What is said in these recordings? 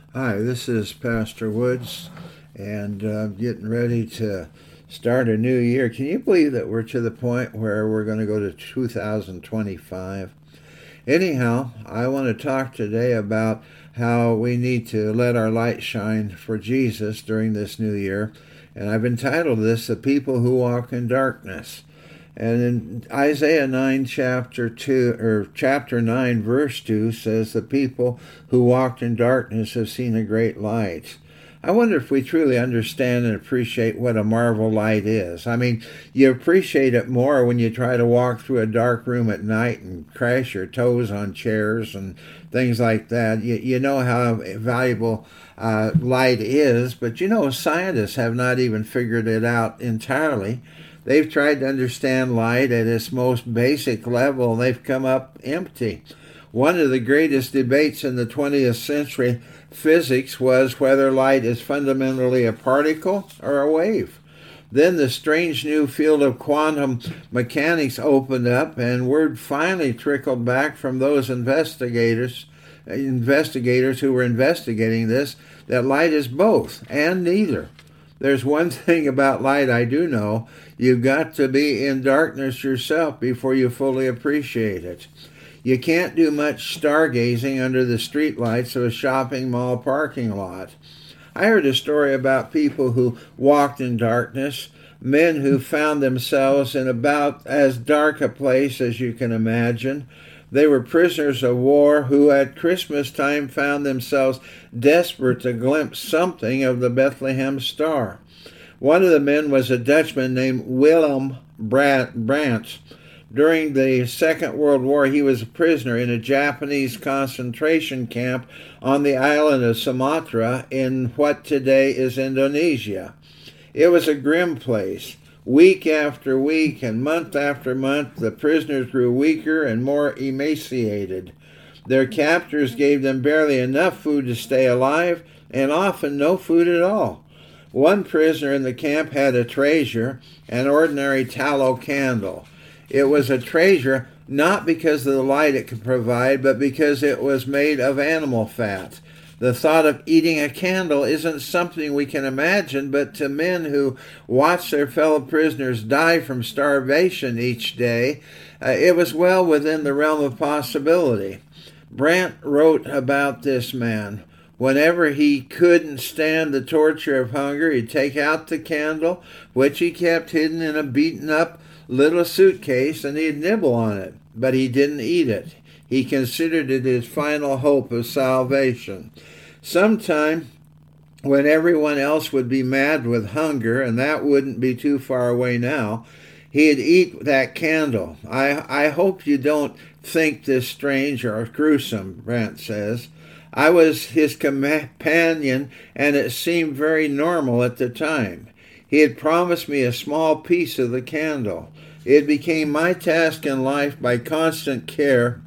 Hi, this is Pastor Woods, and getting ready to start a new year. Can you believe that we're to the point where we're going to go to 2025? Anyhow, I want to talk today about how we need to let our light shine for Jesus during this new year, and I've entitled this "The People Who Walk in Darkness." And in Isaiah 9, chapter 9, verse 2 says, "The people who walked in darkness have seen a great light." I wonder if we truly understand and appreciate what a marvel light is. I mean, you appreciate it more when you try to walk through a dark room at night and crash your toes on chairs and things like that. You know how valuable light is, but scientists have not even figured it out entirely. They've tried to understand light at its most basic level, and they've come up empty. One of the greatest debates in the 20th century physics was whether light is fundamentally a particle or a wave. Then the strange new field of quantum mechanics opened up, and word finally trickled back from those investigators who were investigating this, that light is both and neither. There's one thing about light I do know. You've got to be in darkness yourself before you fully appreciate it. You can't do much stargazing under the streetlights of a shopping mall parking lot. I heard a story about people who walked in darkness, men who found themselves in about as dark a place as you can imagine. They were prisoners of war who at Christmas time found themselves desperate to glimpse something of the Bethlehem star. One of the men was a Dutchman named Willem Brandt. During the Second World War, he was a prisoner in a Japanese concentration camp on the island of Sumatra in what today is Indonesia. It was a grim place. Week after week and month after month, the prisoners grew weaker and more emaciated. Their captors gave them barely enough food to stay alive, and often no food at all. One prisoner in the camp had a treasure, an ordinary tallow candle. It was a treasure not because of the light it could provide, but because it was made of animal fat. The thought of eating a candle isn't something we can imagine, but to men who watch their fellow prisoners die from starvation each day, it was well within the realm of possibility. Brandt wrote about this man. Whenever he couldn't stand the torture of hunger, he'd take out the candle, which he kept hidden in a beaten-up little suitcase, and he'd nibble on it, but he didn't eat it. He considered it his final hope of salvation. Sometime when everyone else would be mad with hunger, and that wouldn't be too far away now, he'd eat that candle. I hope you don't think this strange or gruesome, Brandt says. I was his companion, and it seemed very normal at the time. He had promised me a small piece of the candle. It became my task in life by constant care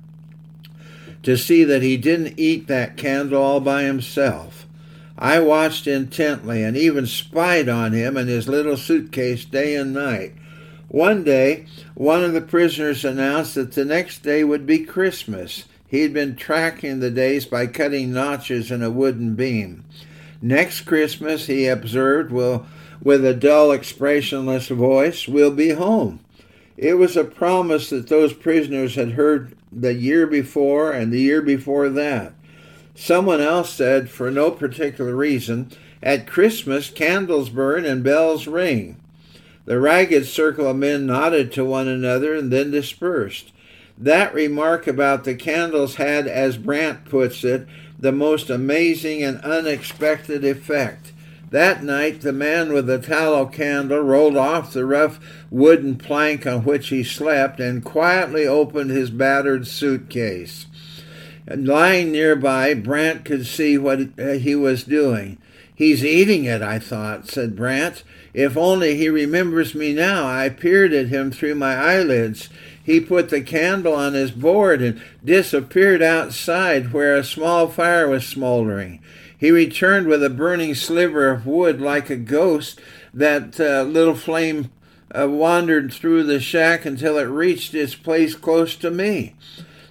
to see that he didn't eat that candle all by himself. I watched intently and even spied on him and his little suitcase day and night. One day, one of the prisoners announced that the next day would be Christmas. He'd been tracking the days by cutting notches in a wooden beam. Next Christmas, he observed, with a dull, expressionless voice, we'll be home. It was a promise that those prisoners had heard the year before and the year before that. Someone else said, for no particular reason, at Christmas candles burn and bells ring. The ragged circle of men nodded to one another and then dispersed. That remark about the candles had, as Brandt puts it, the most amazing and unexpected effect. That night, the man with the tallow candle rolled off the rough wooden plank on which he slept and quietly opened his battered suitcase. And lying nearby, Brandt could see what he was doing. He's eating it, I thought, said Brandt. If only he remembers me now. I peered at him through my eyelids. He put the candle on his board and disappeared outside where a small fire was smoldering. He returned with a burning sliver of wood like a ghost. That little flame wandered through the shack until it reached its place close to me.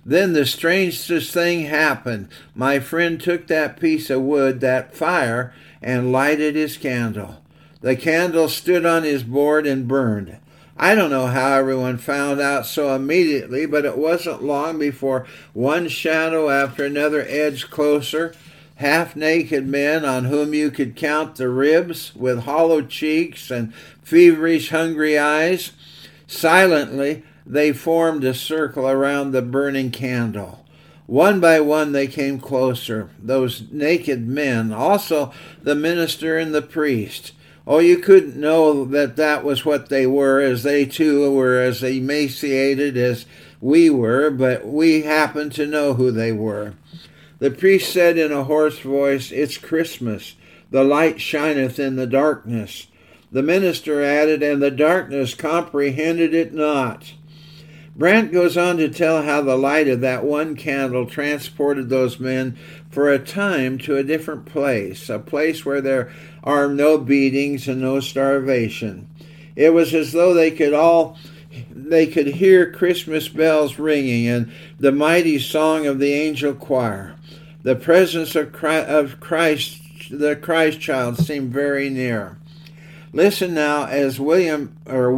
Then the strangest thing happened. My friend took that piece of wood, that fire, and lighted his candle. The candle stood on his board and burned. I don't know how everyone found out so immediately, but it wasn't long before one shadow after another edged closer. Half-naked men on whom you could count the ribs, with hollow cheeks and feverish, hungry eyes. Silently, they formed a circle around the burning candle. One by one they came closer, those naked men, also the minister and the priest. Oh, you couldn't know that was what they were, as they too were as emaciated as we were, but we happened to know who they were. The priest said in a hoarse voice, "It's Christmas. The light shineth in the darkness." The minister added, "And the darkness comprehended it not." Brandt goes on to tell how the light of that one candle transported those men for a time to a different place, a place where there are no beatings and no starvation. It was as though they could hear Christmas bells ringing and the mighty song of the angel choir. The presence of Christ, the Christ child, seemed very near. Listen now as Willem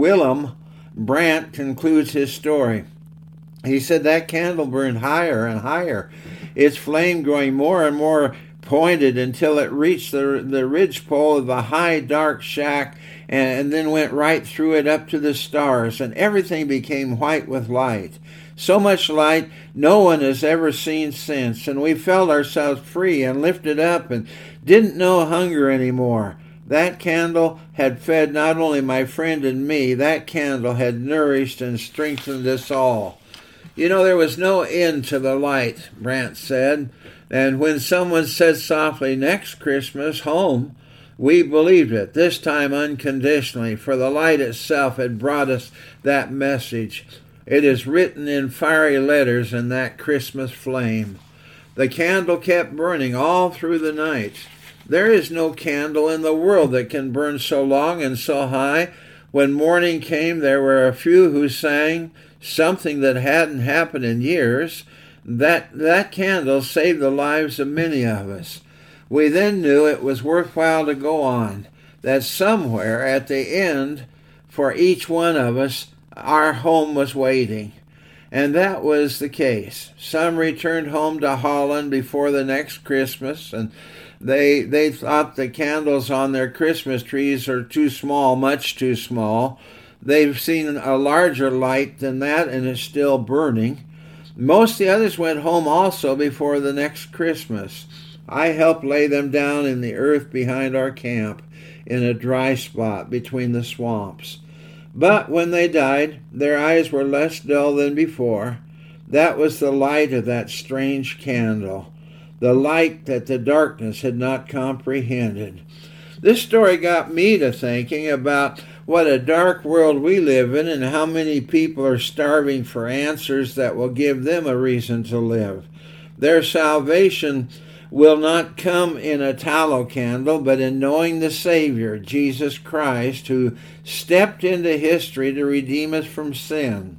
Brandt concludes his story. He said that candle burned higher and higher, its flame growing more and more pointed until it reached the ridgepole of the high, dark shack and then went right through it up to the stars, and everything became white with light. So much light no one has ever seen since, and we felt ourselves free and lifted up and didn't know hunger anymore. That candle had fed not only my friend and me, that candle had nourished and strengthened us all. You know, there was no end to the light, Brandt said, and when someone said softly, "Next Christmas, home," we believed it, this time unconditionally, for the light itself had brought us that message. It is written in fiery letters in that Christmas flame. The candle kept burning all through the night. There is no candle in the world that can burn so long and so high. When morning came, there were a few who sang something that hadn't happened in years. That candle saved the lives of many of us. We then knew it was worthwhile to go on, that somewhere at the end, for each one of us, our home was waiting. And that was the case. Some returned home to Holland before the next Christmas, and they thought the candles on their Christmas trees are too small, much too small. They've seen a larger light than that, and it's still burning. Most of the others went home also before the next Christmas. I helped lay them down in the earth behind our camp, in a dry spot between the swamps. But when they died, their eyes were less dull than before. That was the light of that strange candle, the light that the darkness had not comprehended. This story got me to thinking about what a dark world we live in and how many people are starving for answers that will give them a reason to live. Their salvation will not come in a tallow candle, but in knowing the Savior, Jesus Christ, who stepped into history to redeem us from sin.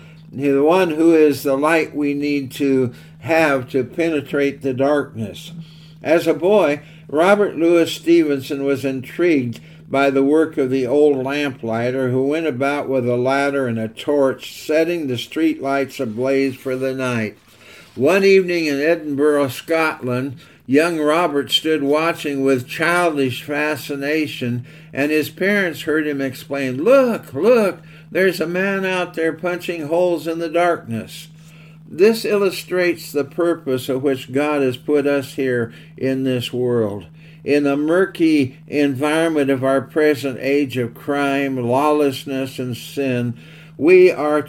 The one who is the light we need to have to penetrate the darkness. As a boy, Robert Louis Stevenson was intrigued by the work of the old lamplighter who went about with a ladder and a torch, setting the street lights ablaze for the night. One evening in Edinburgh, Scotland, young Robert stood watching with childish fascination, and his parents heard him explain, "Look, look, there's a man out there punching holes in the darkness." This illustrates the purpose of which God has put us here in this world. In the murky environment of our present age of crime, lawlessness, and sin, we are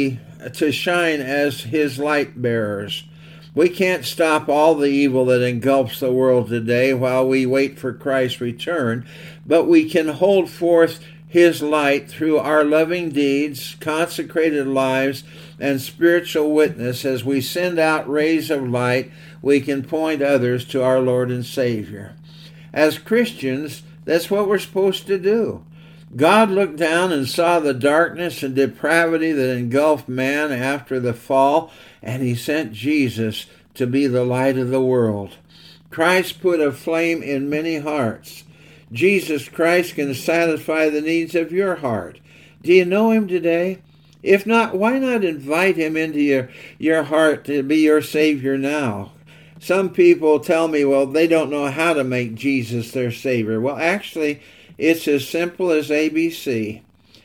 to shine as His light bearers. We can't stop all the evil that engulfs the world today while we wait for Christ's return, but we can hold forth His light through our loving deeds, consecrated lives, and spiritual witness. As we send out rays of light, we can point others to our Lord and Savior. As Christians, that's what we're supposed to do. God looked down and saw the darkness and depravity that engulfed man after the fall, and he sent Jesus to be the light of the world. Christ put a flame in many hearts. Jesus Christ can satisfy the needs of your heart. Do you know him today? If not, why not invite him into your heart to be your Savior now? Some people tell me, well, they don't know how to make Jesus their Savior. Well, actually, it's as simple as ABC.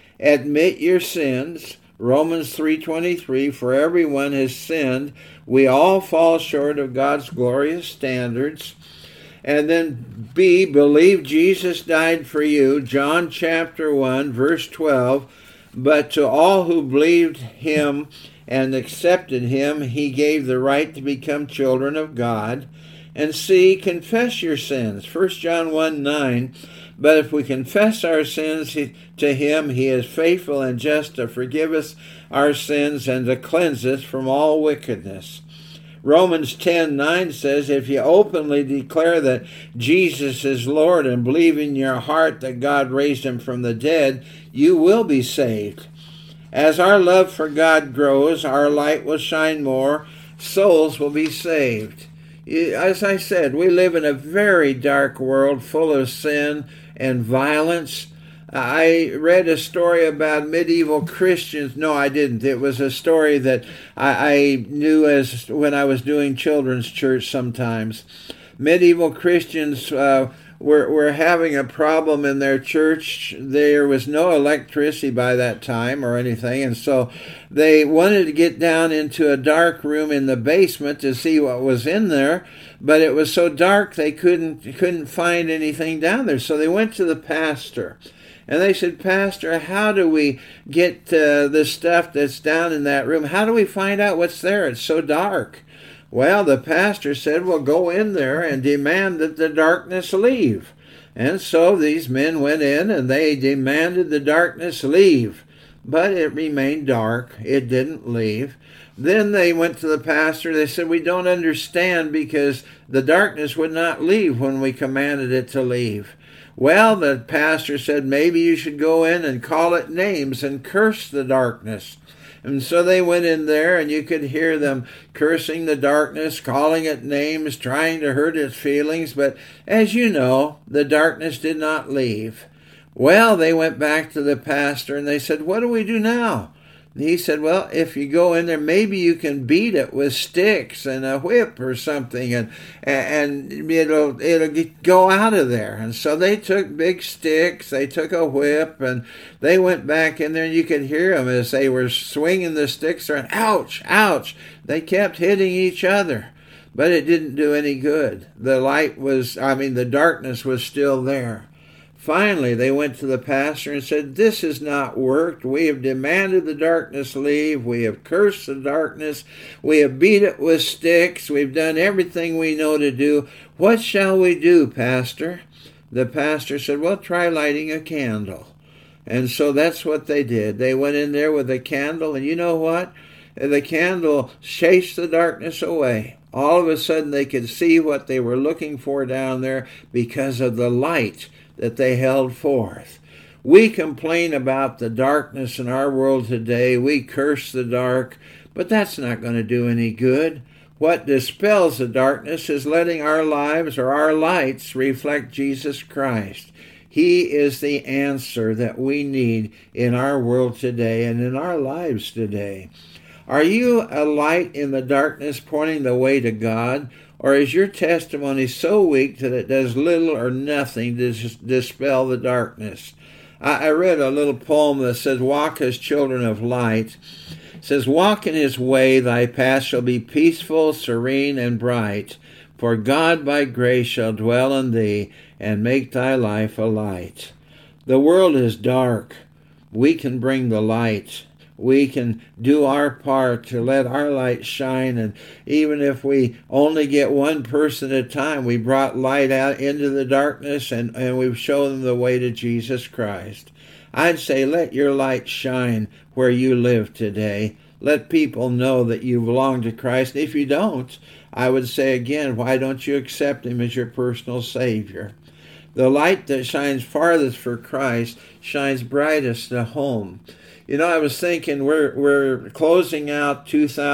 Admit your sins. Romans 3:23, for everyone has sinned. We all fall short of God's glorious standards. And then B, believe Jesus died for you. John chapter 1, verse 12. But to all who believed him and accepted him, he gave the right to become children of God. And C, confess your sins. 1 John 1:9. But if we confess our sins to him, he is faithful and just to forgive us our sins and to cleanse us from all wickedness. Romans 10:9 says, if you openly declare that Jesus is Lord and believe in your heart that God raised him from the dead, you will be saved. As our love for God grows, our light will shine more, souls will be saved. As I said, we live in a very dark world full of sin and violence. I read a story about medieval Christians. No, I didn't. It was a story that I knew as when I was doing children's church sometimes. Medieval Christians were having a problem in their church. There was no electricity by that time or anything, and so they wanted to get down into a dark room in the basement to see what was in there, but it was so dark they couldn't find anything down there. So they went to the pastor. And they said, Pastor, how do we get the stuff that's down in that room? How do we find out what's there? It's so dark. Well, the pastor said, well, go in there and demand that the darkness leave. And so these men went in and they demanded the darkness leave. But it remained dark. It didn't leave. Then they went to the pastor. They said, we don't understand because the darkness would not leave when we commanded it to leave. Well, the pastor said, maybe you should go in and call it names and curse the darkness. And so they went in there, and you could hear them cursing the darkness, calling it names, trying to hurt its feelings. But as you know, the darkness did not leave. Well, they went back to the pastor, and they said, what do we do now? He said, well, if you go in there, maybe you can beat it with sticks and a whip or something, and it'll go out of there. And so they took big sticks, they took a whip, and they went back in there, and you could hear them as they were swinging the sticks around. Ouch, ouch. They kept hitting each other, but it didn't do any good. The darkness was still there. Finally, they went to the pastor and said, this has not worked. We have demanded the darkness leave. We have cursed the darkness. We have beat it with sticks. We've done everything we know to do. What shall we do, Pastor? The pastor said, well, try lighting a candle. And so that's what they did. They went in there with a candle, and you know what? The candle chased the darkness away. All of a sudden, they could see what they were looking for down there because of the light that they held forth. We complain about the darkness in our world today. We curse the dark, but that's not going to do any good. What dispels the darkness is letting our lives or our lights reflect Jesus Christ. He is the answer that we need in our world today and in our lives today. Are you a light in the darkness pointing the way to God? Or is your testimony so weak that it does little or nothing to dispel the darkness? I read a little poem that says, walk as children of light. It says, walk in his way, thy path shall be peaceful, serene, and bright. For God by grace shall dwell in thee, and make thy life a light. The world is dark. We can bring the light. We can do our part to let our light shine, and even if we only get one person at a time, we brought light out into the darkness, and we've shown them the way to Jesus Christ. I'd say let your light shine where you live today. Let people know that you belong to Christ. If you don't, I would say again, why don't you accept him as your personal Savior? The light that shines farthest for Christ shines brightest at home. You know, I was thinking we're closing out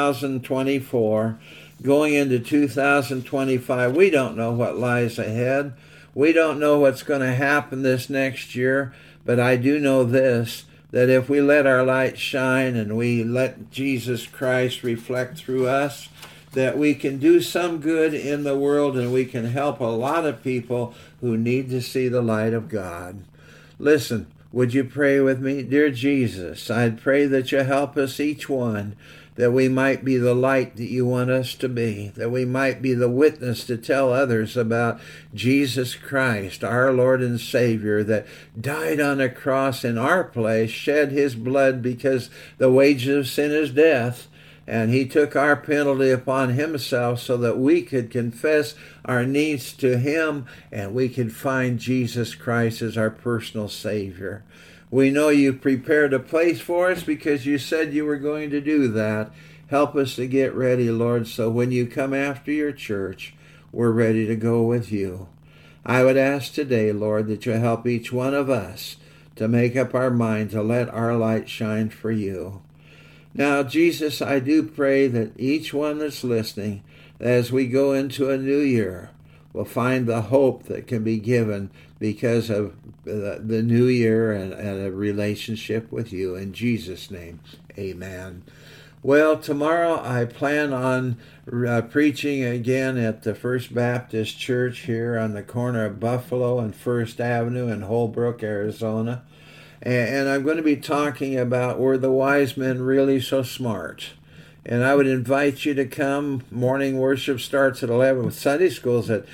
2024, going into 2025. We don't know what lies ahead. We don't know what's going to happen this next year, but I do know this, that if we let our light shine and we let Jesus Christ reflect through us, that we can do some good in the world and we can help a lot of people who need to see the light of God. Listen, would you pray with me? Dear Jesus, I'd pray that you help us each one, that we might be the light that you want us to be, that we might be the witness to tell others about Jesus Christ, our Lord and Savior, that died on a cross in our place, shed his blood because the wages of sin is death. And he took our penalty upon himself so that we could confess our needs to him and we could find Jesus Christ as our personal Savior. We know you prepared a place for us because you said you were going to do that. Help us to get ready, Lord, so when you come after your church, we're ready to go with you. I would ask today, Lord, that you help each one of us to make up our mind to let our light shine for you. Now, Jesus, I do pray that each one that's listening, as we go into a new year, will find the hope that can be given because of the new year and a relationship with you. In Jesus' name, amen. Well, tomorrow I plan on preaching again at the First Baptist Church here on the corner of Buffalo and First Avenue in Holbrook, Arizona. And I'm going to be talking about, were the wise men really so smart? And I would invite you to come. Morning worship starts at 11. Sunday school's at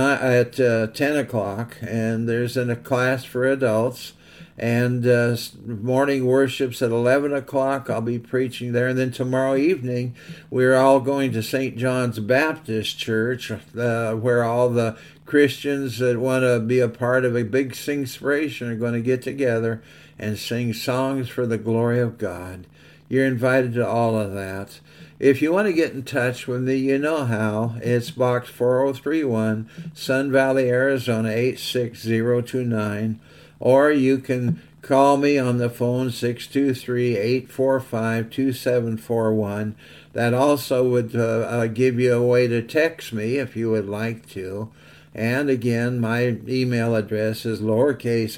10 o'clock, and there's a class for adults. And morning worship's at 11 o'clock. I'll be preaching there. And then tomorrow evening, we're all going to St. John's Baptist Church, where all the Christians that want to be a part of a big singspiration are going to get together and sing songs for the glory of God. You're invited to all of that. If you want to get in touch with me, you know how. It's Box 4031, Sun Valley, Arizona 86029. Or you can call me on the phone 623-845-2741. That also would give you a way to text me if you would like to. And again, my email address is lowercase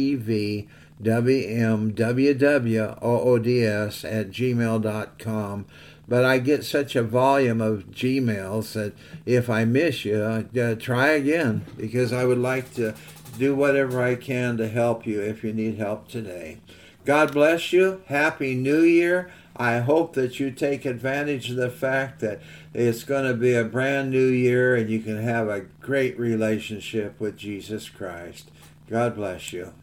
revwwoods@gmail.com. But I get such a volume of Gmails that if I miss you, try again, because I would like to do whatever I can to help you if you need help today. God bless you. Happy New Year. I hope that you take advantage of the fact that it's going to be a brand new year and you can have a great relationship with Jesus Christ. God bless you.